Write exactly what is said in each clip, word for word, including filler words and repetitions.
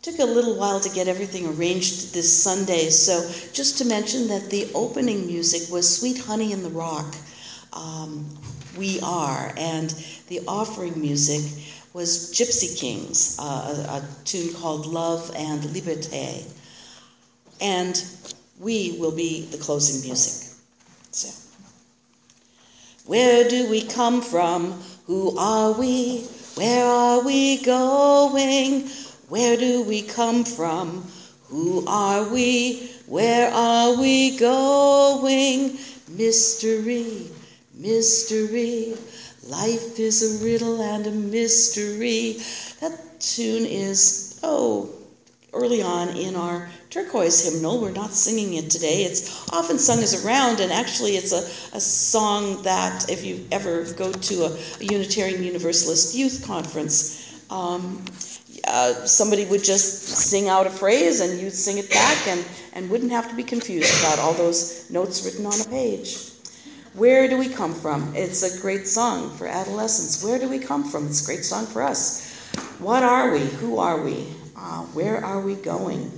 Took a little while to get everything arranged this Sunday, so just to mention that the opening music was Sweet Honey in the Rock, um, We Are, and the offering music was Gypsy Kings, uh, a, a tune called Love and Liberté, and we will be the closing music. So, where do we come from? Who are we? Where are we going? Where do we come from? Who are we? Where are we going? Mystery, mystery. Life is a riddle and a mystery. That tune is, oh, early on in our turquoise hymnal. We're not singing it today. It's often sung as a round, and actually it's a, a song that if you ever go to a, a Unitarian Universalist youth conference, um, uh, somebody would just sing out a phrase and you'd sing it back and, and wouldn't have to be confused about all those notes written on a page. Where do we come from? It's a great song for adolescents. Where do we come from? It's a great song for us. What are we? Who are we? Uh, where are we going?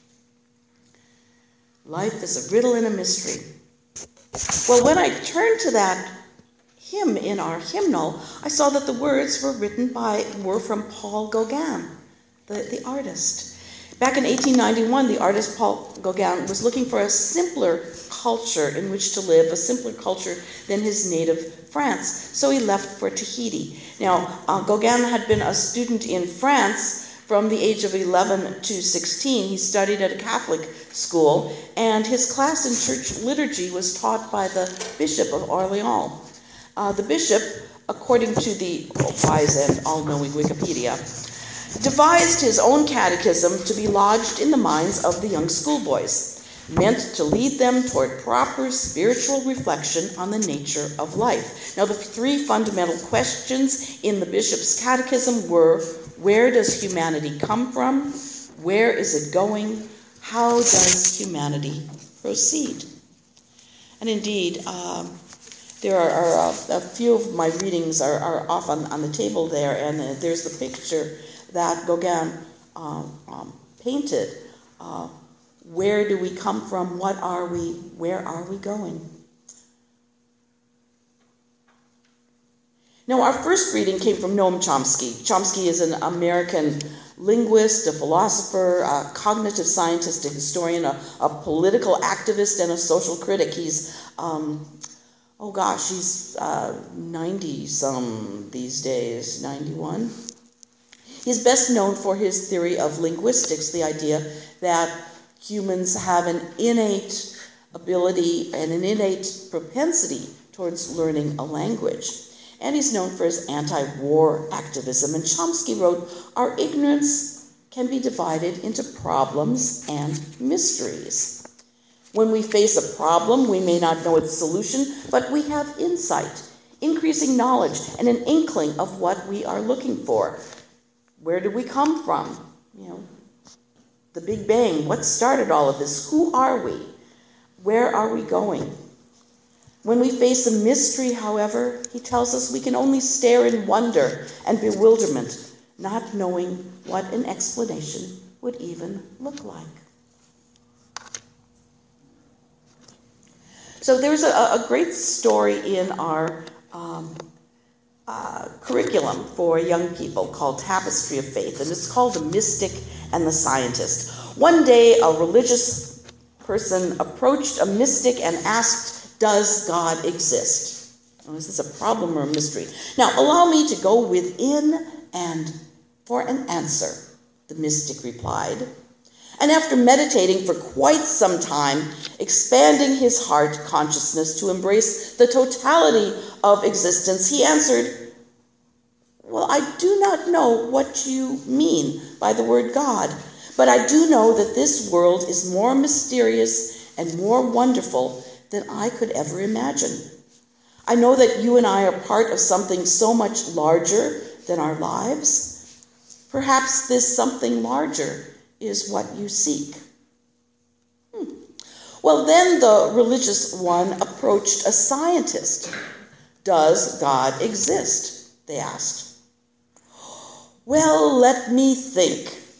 Life is a riddle and a mystery. Well, when I turned to that hymn in our hymnal, I saw that the words were written by, were from Paul Gauguin, the, the artist. Back in eighteen ninety-one, the artist Paul Gauguin was looking for a simpler culture in which to live, a simpler culture than his native France. So he left for Tahiti. Now, uh, Gauguin had been a student in France from the age of eleven to sixteen. He studied at a Catholic school, and his class in church liturgy was taught by the Bishop of Orleans. Uh, the bishop, according to the wise and all-knowing Wikipedia, devised his own catechism to be lodged in the minds of the young schoolboys, meant to lead them toward proper spiritual reflection on the nature of life. Now, the three fundamental questions in the bishop's catechism were: where does humanity come from? Where is it going? How does humanity proceed? And indeed, um, there are, are a, a few of my readings are, are off on, on the table there, and uh, there's the picture that Gauguin um, um, painted. Uh, where do we come from? What are we? Where are we going? Now, our first reading came from Noam Chomsky. Chomsky is an American linguist, a philosopher, a cognitive scientist, a historian, a, a political activist, and a social critic. He's, um, oh gosh, he's uh, ninety-some these days, ninety-one. He's best known for his theory of linguistics, the idea that humans have an innate ability and an innate propensity towards learning a language. And he's known for his anti-war activism. And Chomsky wrote, "Our ignorance can be divided into problems and mysteries. When we face a problem, we may not know its solution, but we have insight, increasing knowledge, and an inkling of what we are looking for. Where did we come from? You know, the Big Bang, what started all of this? Who are we? Where are we going? When we face a mystery, however, he tells us we can only stare in wonder and bewilderment, not knowing what an explanation would even look like." So there's a, a great story in our um, uh, curriculum for young people called Tapestry of Faith, and it's called The Mystic and the Scientist. One day, a religious person approached a mystic and asked, "Does God exist?" Oh, is this a problem or a mystery? Now, allow me to go within and for an answer, the mystic replied. And after meditating for quite some time, expanding his heart consciousness to embrace the totality of existence, he answered, "Well, I do not know what you mean by the word God, but I do know that this world is more mysterious and more wonderful than I could ever imagine. I know that you and I are part of something so much larger than our lives. Perhaps this something larger is what you seek." Hmm. Well, then the religious one approached a scientist. "Does God exist?" they asked. "Well, let me think,"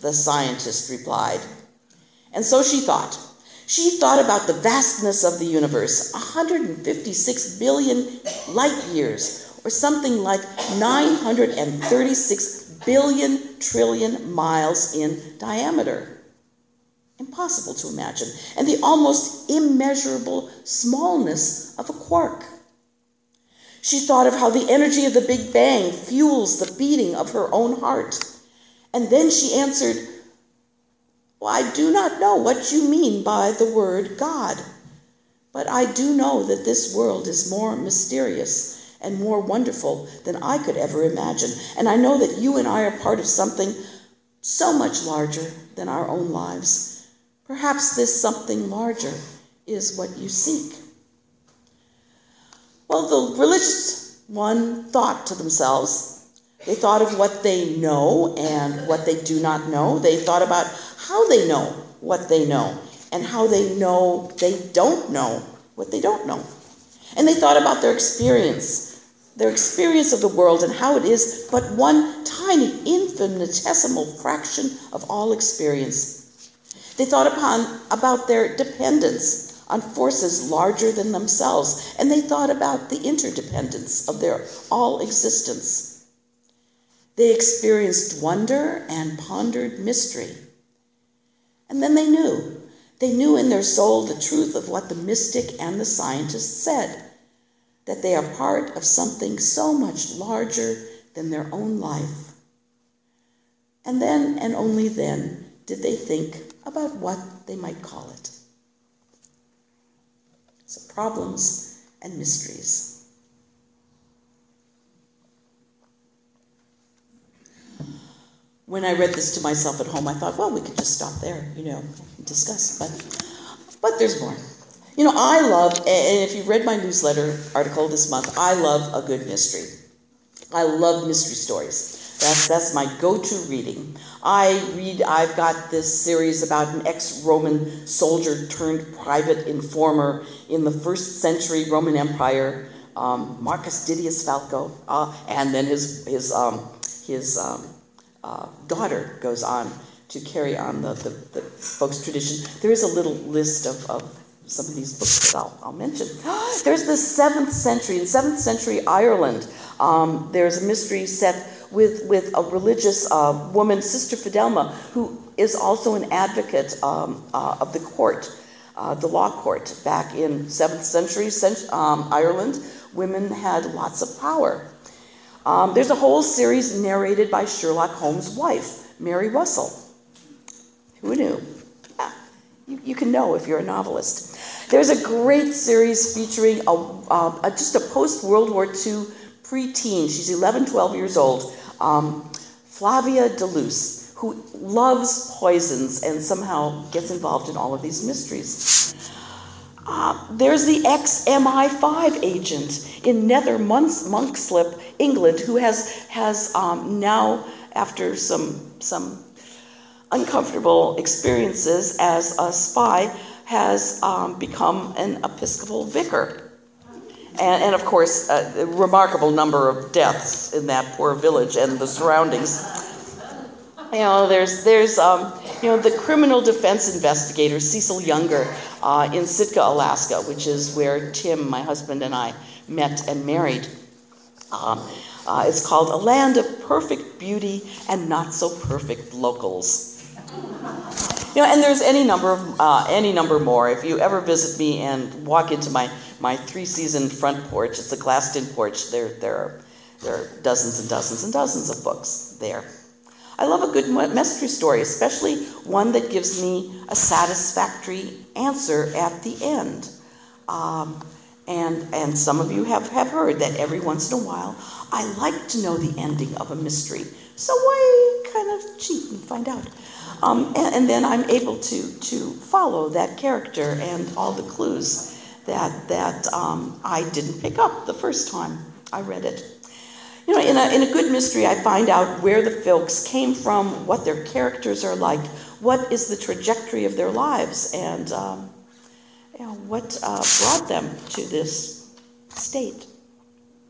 the scientist replied. And so she thought. She thought about the vastness of the universe, one hundred fifty-six billion light years, or something like nine hundred thirty-six billion trillion miles in diameter. Impossible to imagine. And the almost immeasurable smallness of a quark. She thought of how the energy of the Big Bang fuels the beating of her own heart. And then she answered, well, I do not know what you mean by the word God, but I do know that this world is more mysterious and more wonderful than I could ever imagine. And I know that you and I are part of something so much larger than our own lives. Perhaps this something larger is what you seek. Well, the religious one thought to themselves. They thought of what they know and what they do not know. They thought about how they know what they know and how they know they don't know what they don't know. And they thought about their experience, their experience of the world and how it is but one tiny, infinitesimal fraction of all experience. They thought upon about their dependence on forces larger than themselves, and they thought about the interdependence of their all existence. They experienced wonder and pondered mystery. And then they knew. They knew in their soul the truth of what the mystic and the scientist said, that they are part of something so much larger than their own life. And then, and only then, did they think about what they might call it. So problems and mysteries. When I read this to myself at home, I thought, well, we could just stop there, you know, and discuss. But, but there's more. You know, I love, and if you've read my newsletter article this month, I love a good mystery. I love mystery stories. That's that's my go-to reading. I read, I've got this series about an ex-Roman soldier turned private informer in the first century Roman Empire, um, Marcus Didius Falco, uh, and then his his um, his um, uh, daughter goes on to carry on the, the, the folks' tradition. There is a little list of, of some of these books that I'll, I'll mention. There's the seventh century. In seventh century Ireland, um, there's a mystery set with, with a religious uh, woman, Sister Fidelma, who is also an advocate um, uh, of the court, uh, the law court. Back in seventh century um, Ireland, women had lots of power. Um, there's a whole series narrated by Sherlock Holmes' wife, Mary Russell. Who knew? Yeah, you, you can know if you're a novelist. There's a great series featuring a, uh, a just a post-World War Two preteen. She's eleven, twelve years old. Um, Flavia de Luce, who loves poisons and somehow gets involved in all of these mysteries. Uh, there's the ex-M I five agent in Nether Monkslip, England, who has has um, now, after some some uncomfortable experiences as a spy, has um, become an Episcopal vicar. And, and of course, a, a remarkable number of deaths in that poor village and the surroundings. You know, there's, there's um, you know, the criminal defense investigator, Cecil Younger, uh, in Sitka, Alaska, which is where Tim, my husband, and I met and married. Um, uh, it's called A Land of Perfect Beauty and Not So Perfect Locals. You know, and there's any number of uh, any number more. If you ever visit me and walk into my, my three-season front porch, it's a glassed-in porch. There there are there are dozens and dozens and dozens of books there. I love a good mystery story, especially one that gives me a satisfactory answer at the end. Um, and and some of you have, have heard that every once in a while I like to know the ending of a mystery. So why kind of cheat and find out? Um, and, and then I'm able to to follow that character and all the clues that that um, I didn't pick up the first time I read it. You know, in a in a good mystery, I find out where the folks came from, what their characters are like, what is the trajectory of their lives, and um, you know, what uh, brought them to this state.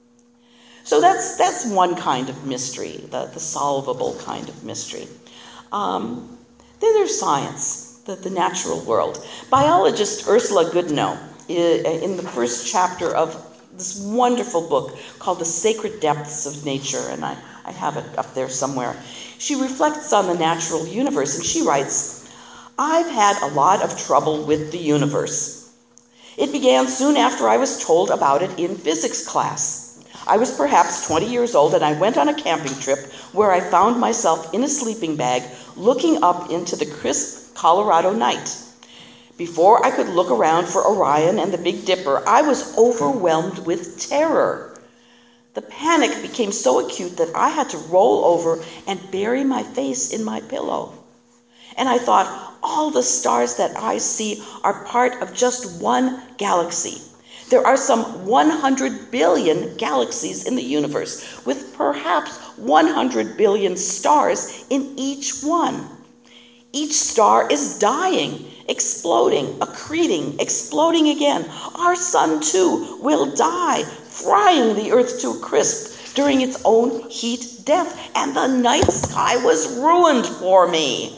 So that's that's one kind of mystery, the, the solvable kind of mystery. Um, then there's science, the, the natural world. Biologist Ursula Goodenough, in the first chapter of this wonderful book called The Sacred Depths of Nature, and I, I have it up there somewhere, she reflects on the natural universe, and she writes, "I've had a lot of trouble with the universe. It began soon after I was told about it in physics class. I was perhaps twenty years old, and I went on a camping trip where I found myself in a sleeping bag looking up into the crisp Colorado night. Before I could look around for Orion and the Big Dipper, I was overwhelmed with terror. The panic became so acute that I had to roll over and bury my face in my pillow. And I thought, all the stars that I see are part of just one galaxy. There are some one hundred billion galaxies in the universe, with perhaps one hundred billion stars in each one. Each star is dying, exploding, accreting, exploding again. Our sun, too, will die, frying the earth to a crisp during its own heat death, and the night sky was ruined for me.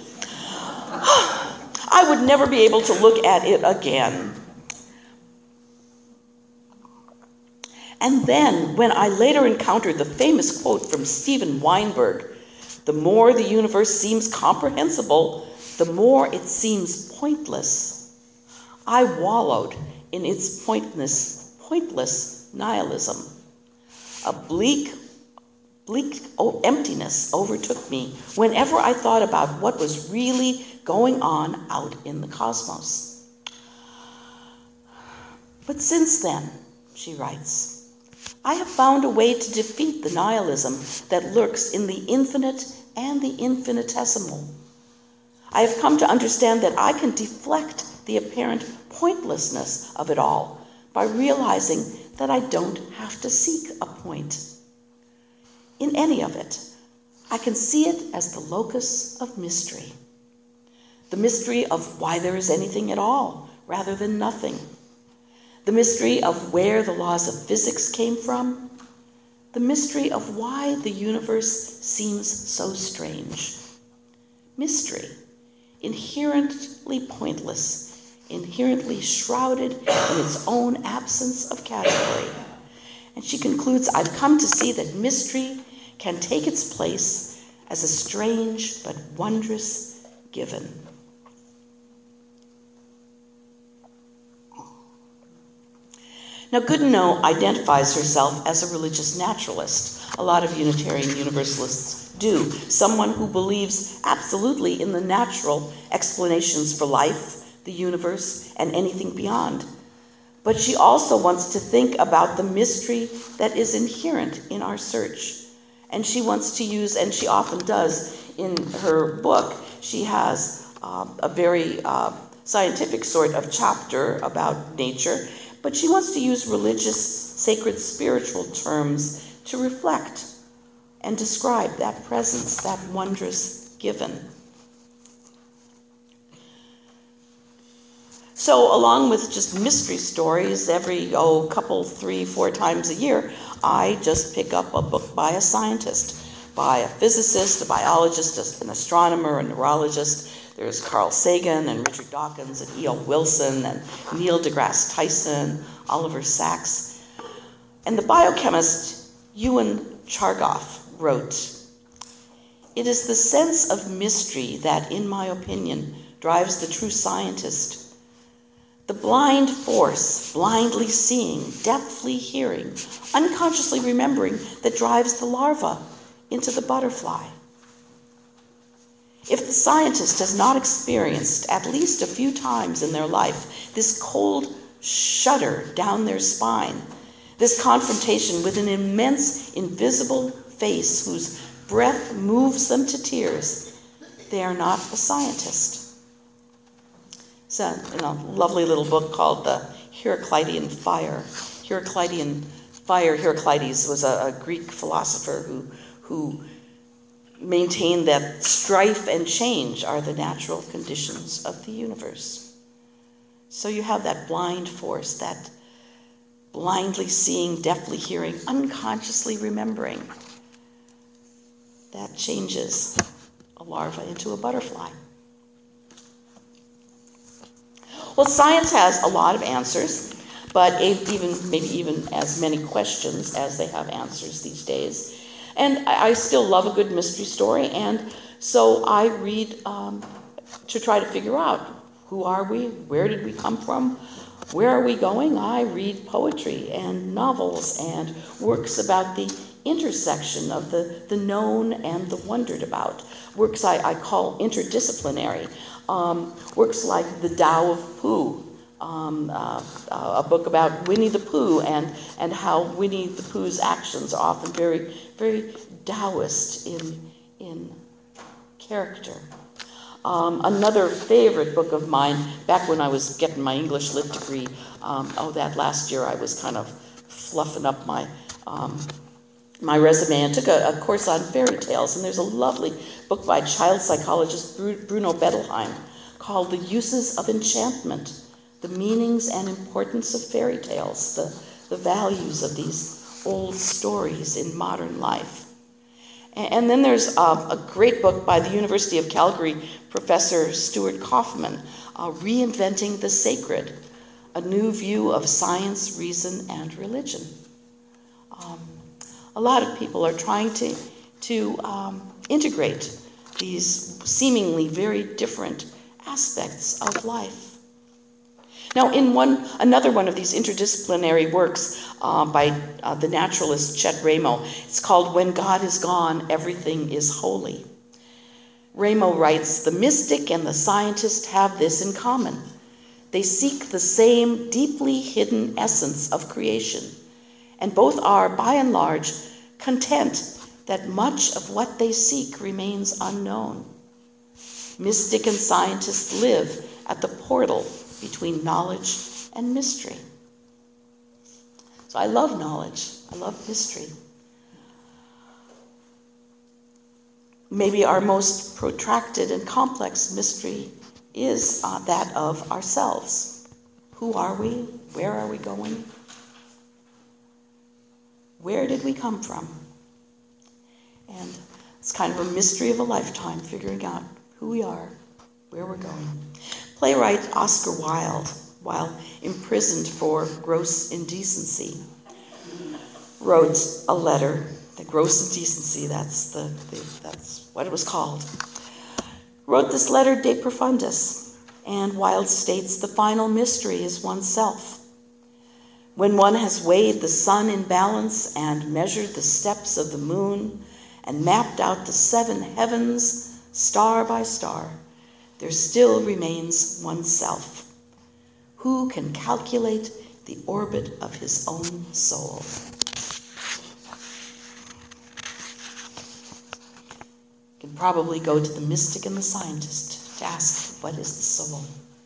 I would never be able to look at it again." And then, when I later encountered the famous quote from Steven Weinberg, "The more the universe seems comprehensible, the more it seems pointless," I wallowed in its pointless, pointless nihilism. A bleak, bleak emptiness overtook me whenever I thought about what was really going on out in the cosmos. "But since then," she writes, "I have found a way to defeat the nihilism that lurks in the infinite and the infinitesimal. I have come to understand that I can deflect the apparent pointlessness of it all by realizing that I don't have to seek a point in any of it. I can see it as the locus of mystery. The mystery of why there is anything at all rather than nothing. The mystery of where the laws of physics came from. The mystery of why the universe seems so strange. Mystery, inherently pointless, inherently shrouded in its own absence of category." And she concludes, "I've come to see that mystery can take its place as a strange but wondrous given." Now, Goodenough identifies herself as a religious naturalist. A lot of Unitarian Universalists do. Someone who believes absolutely in the natural explanations for life, the universe, and anything beyond. But she also wants to think about the mystery that is inherent in our search. And she wants to use, and she often does in her book, she has uh, a very uh, scientific sort of chapter about nature, but she wants to use religious, sacred, spiritual terms to reflect and describe that presence, that wondrous given. So along with just mystery stories, every, oh, couple, three, four times a year, I just pick up a book by a scientist, by a physicist, a biologist, an astronomer, a neurologist. There's Carl Sagan and Richard Dawkins and E L Wilson and Neil deGrasse Tyson, Oliver Sacks. And the biochemist Ewan Chargaff wrote, "It is the sense of mystery that, in my opinion, drives the true scientist. The blind force, blindly seeing, deftly hearing, unconsciously remembering, that drives the larva into the butterfly. If the scientist has not experienced at least a few times in their life this cold shudder down their spine, this confrontation with an immense invisible face whose breath moves them to tears, they are not a scientist." It's a you know, lovely little book called The Heraclitean Fire. Heraclitean Fire, Heraclides was a, a Greek philosopher who, who maintained that strife and change are the natural conditions of the universe. So you have that blind force, that blindly seeing, deftly hearing, unconsciously remembering. That changes a larva into a butterfly. Well, science has a lot of answers, but even maybe even as many questions as they have answers these days. And I still love a good mystery story, and so I read um, to try to figure out, who are we? Where did we come from? Where are we going? I read poetry and novels and works about the intersection of the, the known and the wondered about. Works I, I call interdisciplinary. Um, works like The Tao of Pooh, um, uh, uh, a book about Winnie the Pooh and, and how Winnie the Pooh's actions are often very, very Taoist in, in character. Um, another favorite book of mine, back when I was getting my English Lit degree, um, oh, that last year I was kind of fluffing up my um, my resume and took a, a course on fairy tales. And there's a lovely book by child psychologist Bruno Bettelheim called The Uses of Enchantment, the meanings and importance of fairy tales, the, the values of these old stories in modern life. And, and then there's uh, a great book by the University of Calgary Professor Stuart Kaufman, uh, Reinventing the Sacred, a new view of science, reason, and religion. Um, a lot of people are trying to, to um, integrate these seemingly very different aspects of life. Now, in one another one of these interdisciplinary works uh, by uh, the naturalist Chet Ramo, it's called When God is Gone, Everything is Holy. Ramo writes, the mystic and the scientist have this in common. They seek the same deeply hidden essence of creation, and both are, by and large, content that much of what they seek remains unknown. Mystic and scientist live at the portal between knowledge and mystery. So I love knowledge. I love mystery. Maybe our most protracted and complex mystery is uh, that of ourselves. Who are we? Where are we going? Where did we come from? And it's kind of a mystery of a lifetime, figuring out who we are, where we're going. Playwright Oscar Wilde, while imprisoned for gross indecency, wrote a letter. The gross indecency, that's the, the that's what it was called. Wrote this letter De Profundis, and Wilde states the final mystery is oneself. When one has weighed the sun in balance and measured the steps of the moon and mapped out the seven heavens star by star, there still remains oneself. Who can calculate the orbit of his own soul? You can probably go to the mystic and the scientist to ask, what is the soul?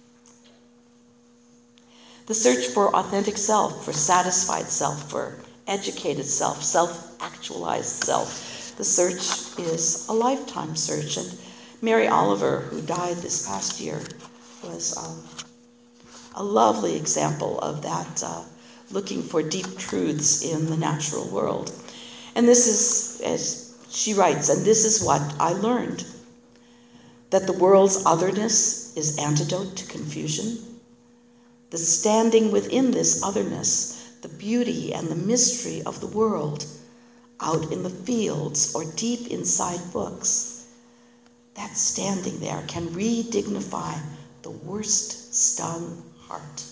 The search for authentic self, for satisfied self, for educated self, self-actualized self. The search is a lifetime search. And Mary Oliver, who died this past year, was um, a lovely example of that, uh, looking for deep truths in the natural world. And this is, as she writes, and this is what I learned, that the world's otherness is antidote to confusion. The standing within this otherness, the beauty and the mystery of the world, out in the fields or deep inside books, that standing there can re-dignify the worst stung heart.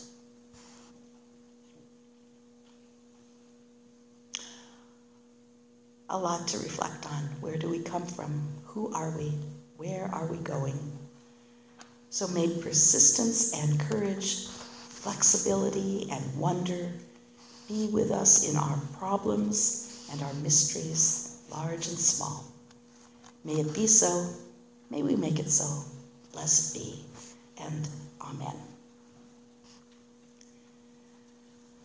A lot to reflect on. Where do we come from? Who are we? Where are we going? So may persistence and courage, flexibility and wonder be with us in our problems and our mysteries, large and small. May it be so. May we make it so. Blessed be, and amen.